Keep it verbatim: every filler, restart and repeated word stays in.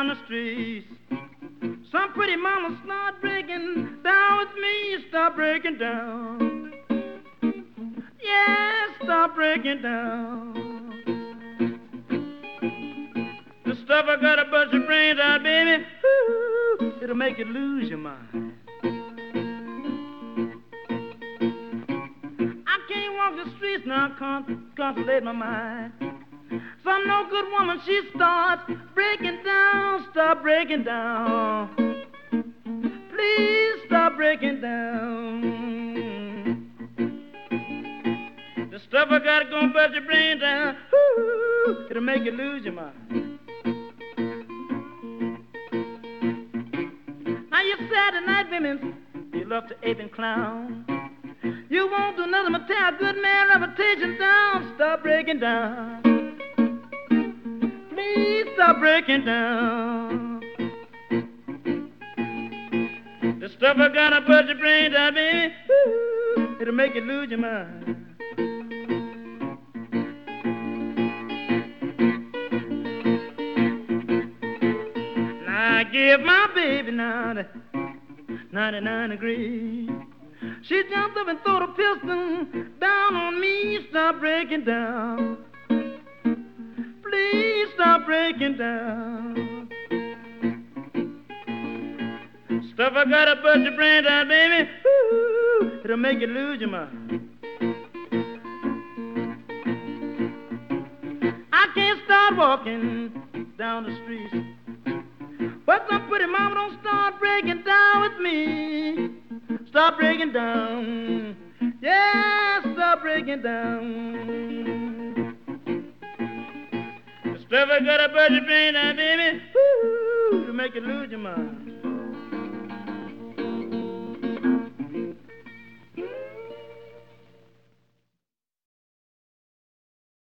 down the streets. Some pretty mama start breaking down with me. Start breaking down. Yeah, start breaking down. The stuff I gotta bust your brains out, baby. Ooh, it'll make you lose your mind. I can't walk the streets now, I can't contemplate my mind. Some no good woman, she starts breaking down, stop breaking down. Please stop breaking down. The stuff I got gonna bust your brain down. Ooh, it'll make you lose your mind. Now you Saturday night women, you love to ape and clown. You won't do nothing but tear a good man reputation down. Stop breaking down. Please stop breaking down. The stuff I gotta bust your brains out, baby. Ooh, it'll make you lose your mind. Now I give my baby now the ninety-nine degrees. She jumped up and threw the piston down on me. Stop breaking down. Please stop breaking down. Stuff I gotta bust your brains out, baby. Ooh, it'll make you lose your mind. I can't start walking down the street, but some pretty mama don't start breaking down with me. Stop breaking down. Yeah, stop breaking down. The stuff I gotta bust your brains out, baby. Ooh, to make you lose your mind.